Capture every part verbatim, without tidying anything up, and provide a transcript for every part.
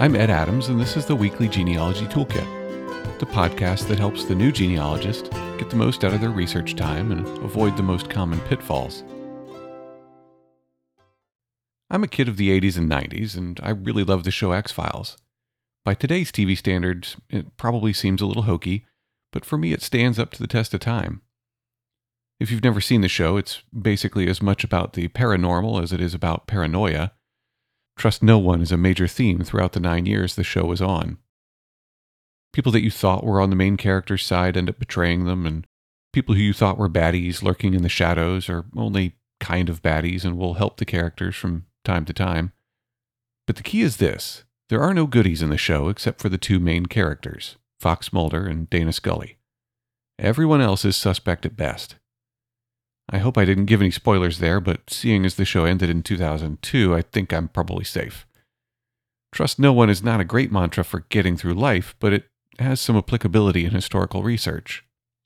I'm Ed Adams, and this is the Weekly Genealogy Toolkit, the podcast that helps the new genealogist get the most out of their research time and avoid the most common pitfalls. I'm a kid of the eighties and nineties, and I really loved the show X-Files. By today's T V standards, it probably seems a little hokey, but for me it stands up to the test of time. If you've never seen the show, it's basically as much about the paranormal as it is about paranoia. Trust no one is a major theme throughout the nine years the show was on. People that you thought were on the main character's side end up betraying them, and people who you thought were baddies lurking in the shadows are only kind of baddies and will help the characters from time to time. But the key is this: there are no goodies in the show except for the two main characters, Fox Mulder and Dana Scully. Everyone else is suspect at best. I hope I didn't give any spoilers there, but seeing as the show ended in two thousand two, I think I'm probably safe. Trust no one is not a great mantra for getting through life, but it has some applicability in historical research.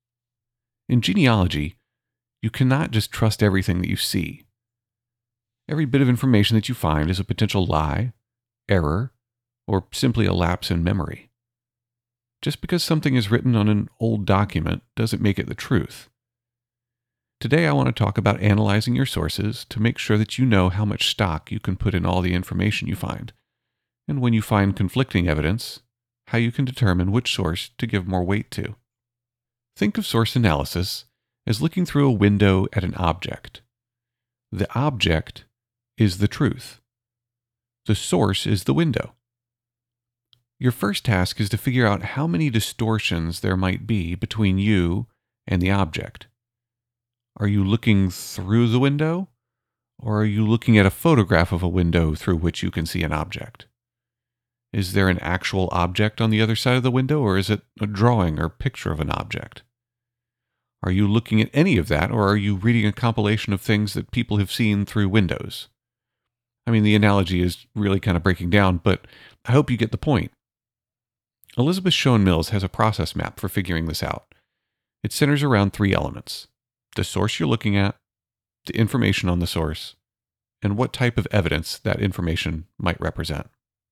In genealogy, you cannot just trust everything that you see. Every bit of information that you find is a potential lie, error, or simply a lapse in memory. Just because something is written on an old document doesn't make it the truth. Today I want to talk about analyzing your sources to make sure that you know how much stock you can put in all the information you find, and when you find conflicting evidence, how you can determine which source to give more weight to. Think of source analysis as looking through a window at an object. The object is the truth. The source is the window. Your first task is to figure out how many distortions there might be between you and the object. Are you looking through the window, or are you looking at a photograph of a window through which you can see an object? Is there an actual object on the other side of the window, or is it a drawing or picture of an object? Are you looking at any of that, or are you reading a compilation of things that people have seen through windows? I mean, the analogy is really kind of breaking down, but I hope you get the point. Elizabeth Shown Mills has a process map for figuring this out. It centers around three elements: the source you're looking at, the information on the source, and what type of evidence that information might represent.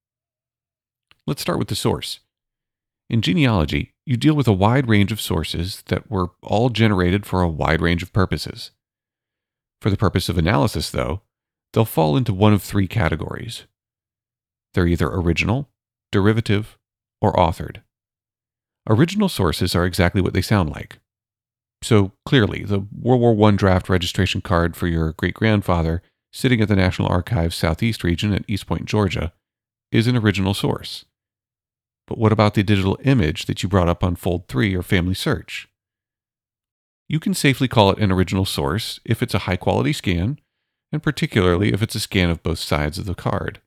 Let's start with the source. In genealogy, you deal with a wide range of sources that were all generated for a wide range of purposes. For the purpose of analysis, though, they'll fall into one of three categories. They're either original, derivative, or authored. Original sources are exactly what they sound like. So clearly, the World War One draft registration card for your great-grandfather sitting at the National Archives Southeast region at East Point, Georgia, is an original source. But what about the digital image that you brought up on Fold three or Family Search? You can safely call it an original source if it's a high-quality scan, and particularly if it's a scan of both sides of the card.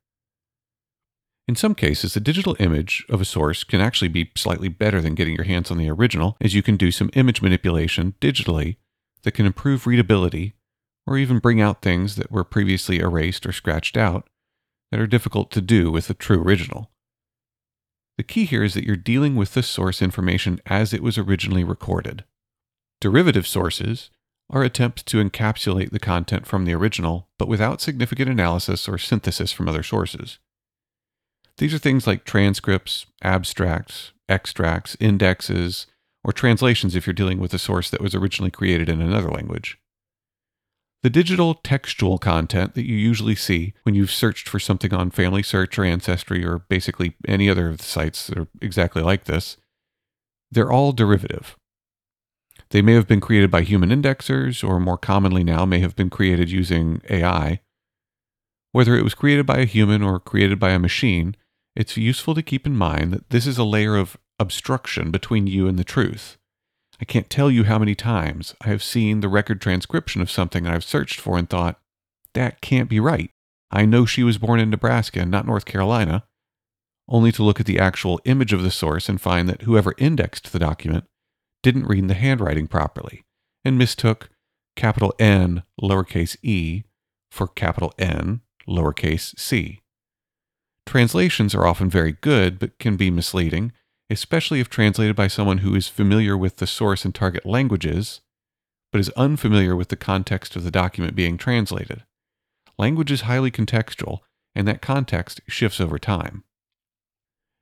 In some cases, the digital image of a source can actually be slightly better than getting your hands on the original, as you can do some image manipulation digitally that can improve readability or even bring out things that were previously erased or scratched out that are difficult to do with the true original. The key here is that you're dealing with the source information as it was originally recorded. Derivative sources are attempts to encapsulate the content from the original, but without significant analysis or synthesis from other sources. These are things like transcripts, abstracts, extracts, indexes, or translations if you're dealing with a source that was originally created in another language. The digital textual content that you usually see when you've searched for something on Family Search or Ancestry or basically any other of the sites that are exactly like this, they're all derivative. They may have been created by human indexers, or more commonly now may have been created using A I. Whether it was created by a human or created by a machine, it's useful to keep in mind that this is a layer of obstruction between you and the truth. I can't tell you how many times I have seen the record transcription of something I've searched for and thought, that can't be right. I know she was born in Nebraska and not North Carolina, only to look at the actual image of the source and find that whoever indexed the document didn't read the handwriting properly and mistook capital N lowercase e for capital N lowercase c. Translations are often very good, but can be misleading, especially if translated by someone who is familiar with the source and target languages, but is unfamiliar with the context of the document being translated. Language is highly contextual, and that context shifts over time.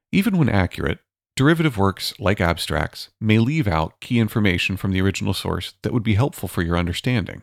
Even when accurate, derivative works, like abstracts, may leave out key information from the original source that would be helpful for your understanding.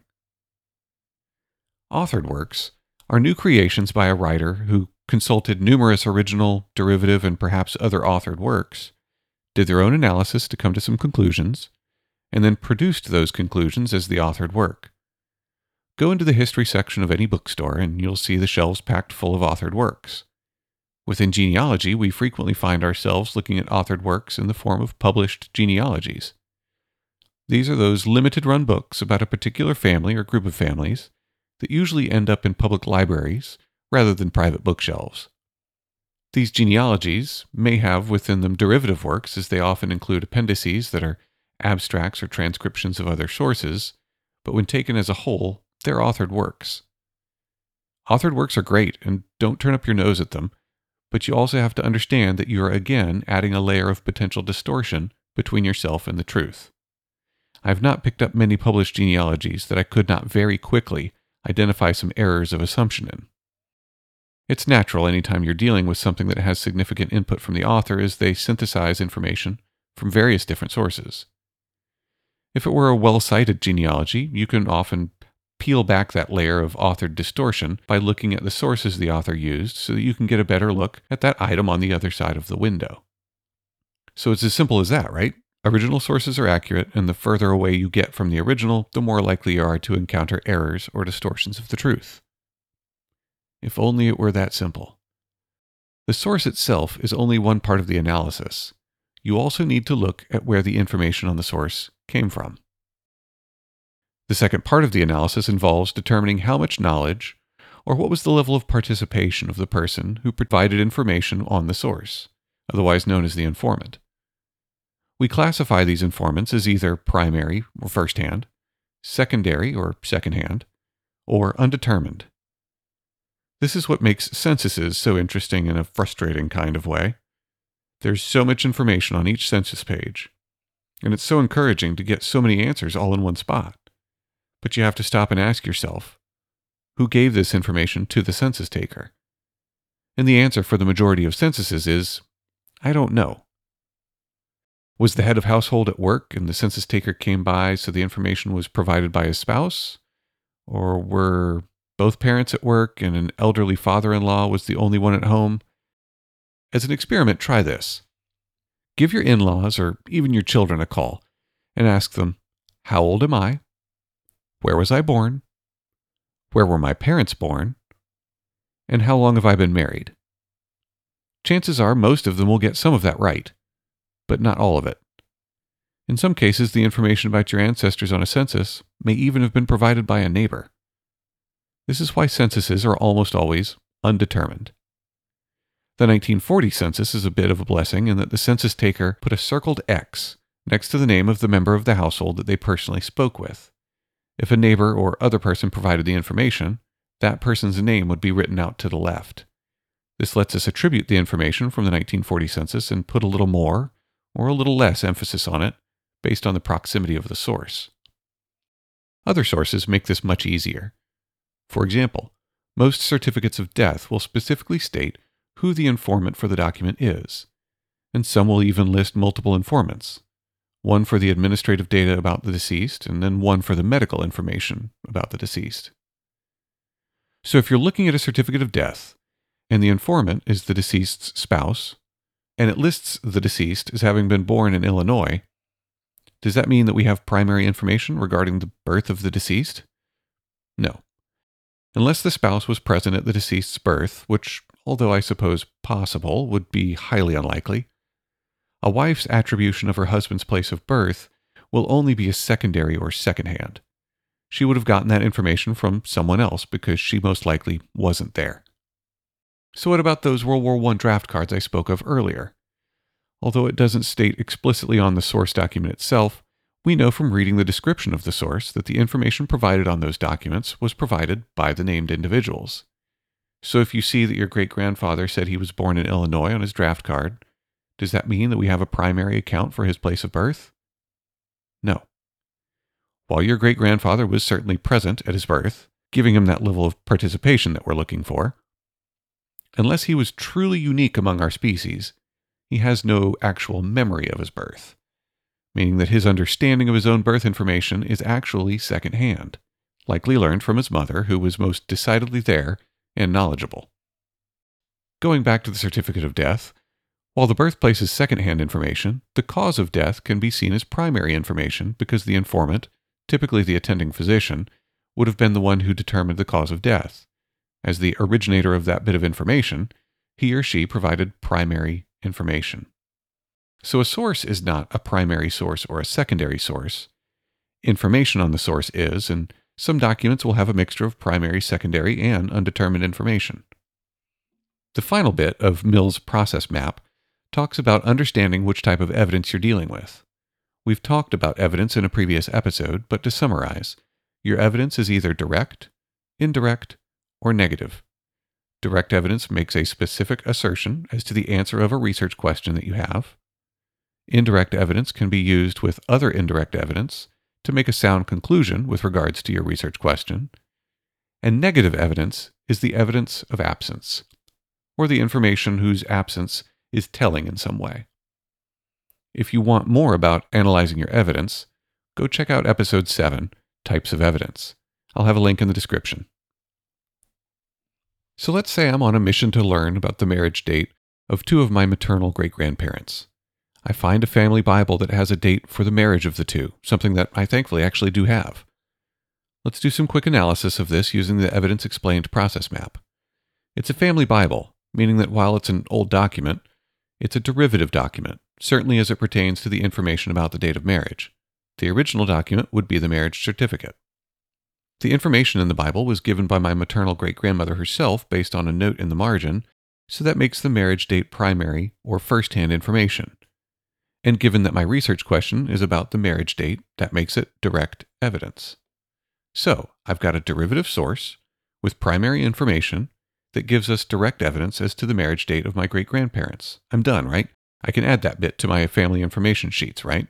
Authored works are new creations by a writer who consulted numerous original, derivative, and perhaps other authored works, did their own analysis to come to some conclusions, and then produced those conclusions as the authored work. Go into the history section of any bookstore and you'll see the shelves packed full of authored works. Within genealogy, we frequently find ourselves looking at authored works in the form of published genealogies. These are those limited-run books about a particular family or group of families that usually end up in public libraries rather than private bookshelves. These genealogies may have within them derivative works, as they often include appendices that are abstracts or transcriptions of other sources, but when taken as a whole, they're authored works. Authored works are great, and don't turn up your nose at them, but you also have to understand that you are again adding a layer of potential distortion between yourself and the truth. I have not picked up many published genealogies that I could not very quickly identify some errors of assumption in. It's natural anytime you're dealing with something that has significant input from the author as they synthesize information from various different sources. If it were a well-cited genealogy, you can often peel back that layer of authored distortion by looking at the sources the author used so that you can get a better look at that item on the other side of the window. So it's as simple as that, right? Original sources are accurate, and the further away you get from the original, the more likely you are to encounter errors or distortions of the truth. If only it were that simple. The source itself is only one part of the analysis. You also need to look at where the information on the source came from. The second part of the analysis involves determining how much knowledge, or what was the level of participation of the person who provided information on the source, otherwise known as the informant. We classify these informants as either primary or first-hand, secondary or second-hand, or undetermined. This is what makes censuses so interesting in a frustrating kind of way. There's so much information on each census page, and it's so encouraging to get so many answers all in one spot. But you have to stop and ask yourself, who gave this information to the census taker? And the answer for the majority of censuses is, I don't know. Was the head of household at work and the census taker came by so the information was provided by his spouse? Or were both parents at work and an elderly father-in-law was the only one at home? As an experiment, try this. Give your in-laws or even your children a call and ask them, how old am I? Where was I born? Where were my parents born? And how long have I been married? Chances are most of them will get some of that right, but not all of it. In some cases, the information about your ancestors on a census may even have been provided by a neighbor. This is why censuses are almost always undetermined. The nineteen forty census is a bit of a blessing in that the census taker put a circled X next to the name of the member of the household that they personally spoke with. If a neighbor or other person provided the information, that person's name would be written out to the left. This lets us attribute the information from the nineteen forty census and put a little more or a little less emphasis on it based on the proximity of the source. Other sources make this much easier. For example, most certificates of death will specifically state who the informant for the document is, and some will even list multiple informants, one for the administrative data about the deceased and then one for the medical information about the deceased. So if you're looking at a certificate of death, and the informant is the deceased's spouse, and it lists the deceased as having been born in Illinois, does that mean that we have primary information regarding the birth of the deceased? No. Unless the spouse was present at the deceased's birth, which, although I suppose possible, would be highly unlikely, a wife's attribution of her husband's place of birth will only be a secondary or second-hand. She would have gotten that information from someone else because she most likely wasn't there. So what about those World War One draft cards I spoke of earlier? Although it doesn't state explicitly on the source document itself, we know from reading the description of the source that the information provided on those documents was provided by the named individuals. So if you see that your great-grandfather said he was born in Illinois on his draft card, does that mean that we have a primary account for his place of birth? No. While your great-grandfather was certainly present at his birth, giving him that level of participation that we're looking for, unless he was truly unique among our species, he has no actual memory of his birth, meaning that his understanding of his own birth information is actually secondhand, likely learned from his mother, who was most decidedly there and knowledgeable. Going back to the certificate of death, while the birthplace is secondhand information, the cause of death can be seen as primary information because the informant, typically the attending physician, would have been the one who determined the cause of death. As the originator of that bit of information, he or she provided primary information. So a source is not a primary source or a secondary source. Information on the source is, and some documents will have a mixture of primary, secondary, and undetermined information. The final bit of Mill's process map talks about understanding which type of evidence you're dealing with. We've talked about evidence in a previous episode, but to summarize, your evidence is either direct, indirect, or negative. Direct evidence makes a specific assertion as to the answer of a research question that you have. Indirect evidence can be used with other indirect evidence to make a sound conclusion with regards to your research question. And negative evidence is the evidence of absence, or the information whose absence is telling in some way. If you want more about analyzing your evidence, go check out episode seven, Types of Evidence. I'll have a link in the description. So let's say I'm on a mission to learn about the marriage date of two of my maternal great-grandparents. I find a family Bible that has a date for the marriage of the two, something that I thankfully actually do have. Let's do some quick analysis of this using the Evidence Explained process map. It's a family Bible, meaning that while it's an old document, it's a derivative document, certainly as it pertains to the information about the date of marriage. The original document would be the marriage certificate. The information in the Bible was given by my maternal great-grandmother herself based on a note in the margin, so that makes the marriage date primary or first-hand information. And given that my research question is about the marriage date, that makes it direct evidence. So, I've got a derivative source with primary information that gives us direct evidence as to the marriage date of my great-grandparents. I'm done, right? I can add that bit to my family information sheets, right?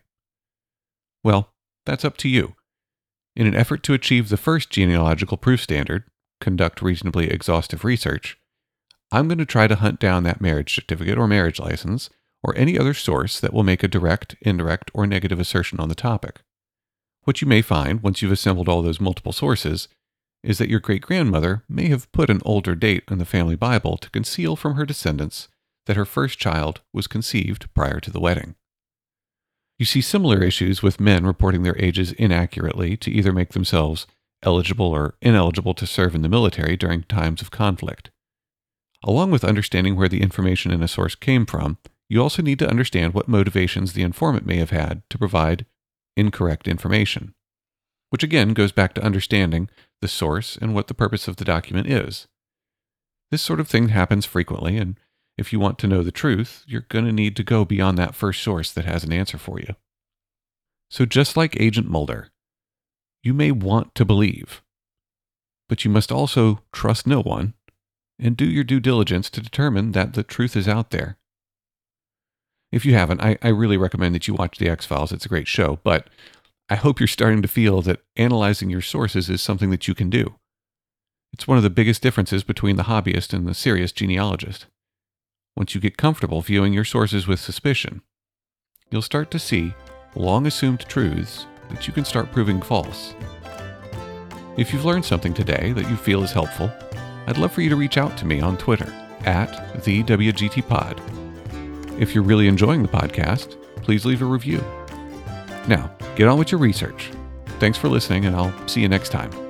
Well, that's up to you. In an effort to achieve the first genealogical proof standard, conduct reasonably exhaustive research, I'm going to try to hunt down that marriage certificate or marriage license or any other source that will make a direct, indirect, or negative assertion on the topic. What you may find once you've assembled all those multiple sources is that your great-grandmother may have put an older date in the family Bible to conceal from her descendants that her first child was conceived prior to the wedding. You see similar issues with men reporting their ages inaccurately to either make themselves eligible or ineligible to serve in the military during times of conflict. Along with understanding where the information in a source came from, you also need to understand what motivations the informant may have had to provide incorrect information, which again goes back to understanding the source and what the purpose of the document is. This sort of thing happens frequently, and if you want to know the truth, you're going to need to go beyond that first source that has an answer for you. So just like Agent Mulder, you may want to believe, but you must also trust no one and do your due diligence to determine that the truth is out there. If you haven't, I, I really recommend that you watch The X-Files. It's a great show, but I hope you're starting to feel that analyzing your sources is something that you can do. It's one of the biggest differences between the hobbyist and the serious genealogist. Once you get comfortable viewing your sources with suspicion, you'll start to see long-assumed truths that you can start proving false. If you've learned something today that you feel is helpful, I'd love for you to reach out to me on Twitter, at the W G T Pod. If you're really enjoying the podcast, please leave a review. Now, get on with your research. Thanks for listening, and I'll see you next time.